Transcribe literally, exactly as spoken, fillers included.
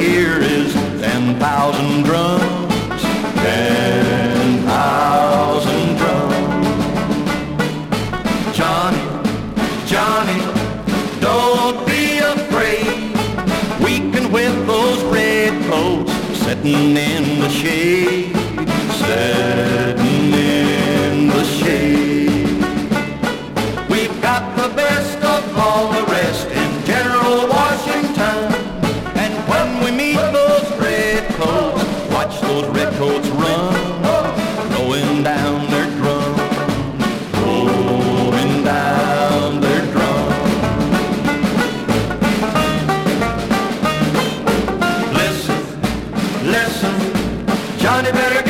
hear is ten thousand drums, ten thousand drums. Johnny, Johnny, don't be afraid. We can whip those redcoats sitting in the shade, sitting in the shade. We've got the best of all the rest in General Washington. And when we meet those redcoats, watch those redcoats run, throwing down their drum, throwing down their drum. Listen, listen, Johnny better